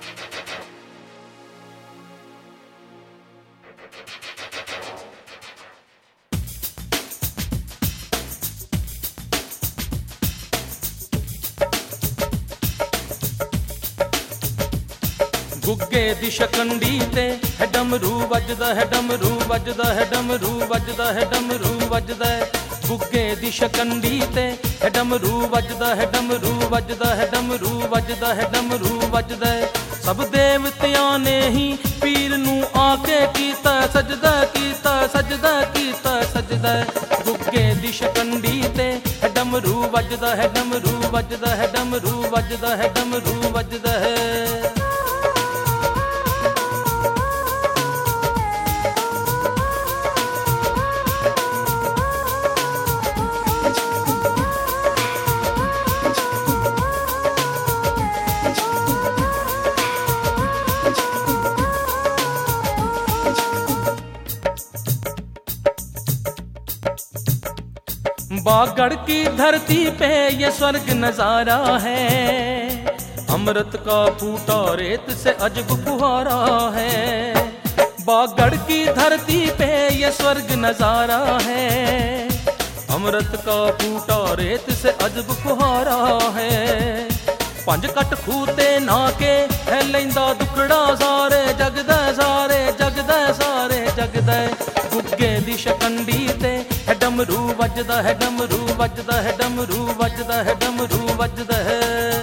गुग्गे दी शकंडी ते है डमरू वजदा है, डमरू वजदा है, डमरू वजदा है, डमरू वजदा है। गुग्गे दी शकंडी ते है डमरू वजदा है, डमरू वजदा है, डमरू वजदा है, डमरू वजदा है। सब देवतियां ने ही पीर नू आके कीता सजदा, कीता सजदा, कीता सजदा। गुग्गे दी शकंडी ते है डमरू वजदा है, डमरू वजदा है, डमरू वजदा है, डमरू वजदा है। बागड़ की धरती पे ये स्वर्ग नजारा है, अमृत का फूटा रेत से अजब फुहारा है। बागड़ की धरती पे ये स्वर्ग नजारा है, अमृत का फूटा रेत से अजब फुहारा है। पंज कट खूते नाके है लैंदा दुखड़ा सारे जगदा, सारे जगदा, सारे जगदा। गुग्गे दी शकंडी ते है डमरू वजदा है, डमरू वजदा है, डमरू वजदा है, डमरू वजदा है।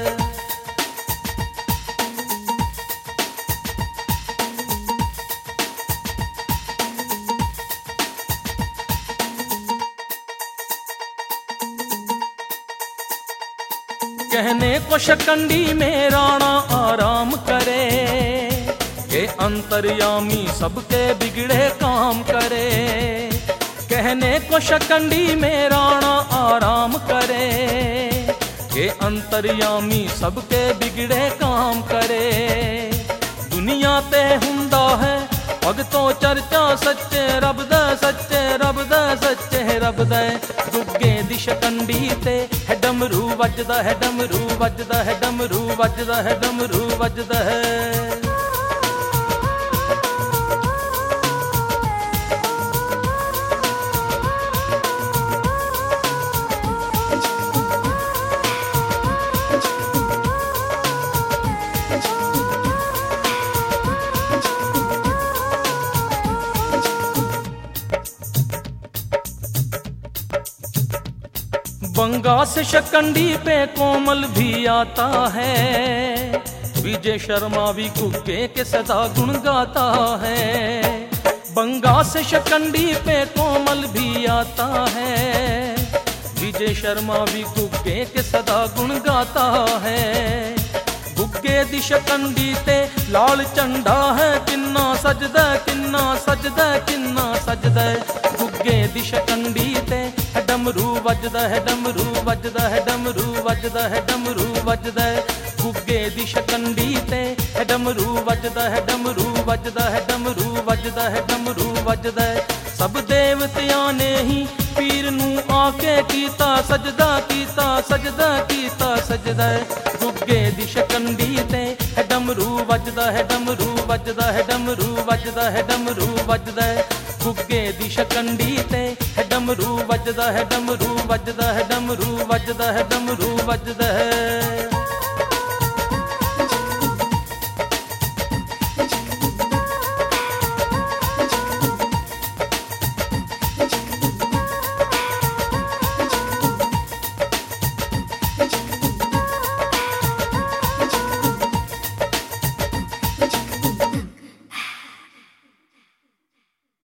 कहने को शकंडी में राणा आराम करे, के अंतर्यामी सबके बिगड़े काम करे। कहने को शकंडी में राणा आराम करे, के अंतर्यामी सबके बिगड़े काम करे। दुनिया ते हुंदा है भगतों चर्चा सच्चे रब दा, सच्चे रब दा, सच्चे रब दा। गुग्गे दी शकंडी ते है डमरू वजदा है, डमरू वजदा है, डमरू वजदा है, डमरू वजदा है। बंगा से शकंडी पे कोमल भी आता है, विजय शर्मा भी गुग्गे के सदा गुण गाता है। बंगा से शकंडी पे कोमल भी आता है, विजय शर्मा भी गुग्गे के सदा गुण गाता है। गुग्गे दी शकंडी ते लाल झंडा है, किन्ना सजदा, किन्ना सजदा, किन्ना सजदा। गुग्गे दी शकंडी ते है डमरू वजदा है, डमरू वजदा है, डमरू वजदा है, डमरू वजदा। गुग्गे दी शकंडी ते है डमरू वजदा है, डमरू वजदा है, डमरू वजदा है, डमरू वजदा। सब देवतियां ने ही पीर नू आके कीता सजदा, कीता सजदा, कीता सजदा। गुग्गे दी शकंडी ते है डमरू वजदा है, डमरू वजदा है, डमरू वजदा है, डमरू वजदा। गुग्गे दी शकंडी ते है डमरू वजदा है, डमरू वजदा है, डमरू वजदा है, डमरू वजदा है।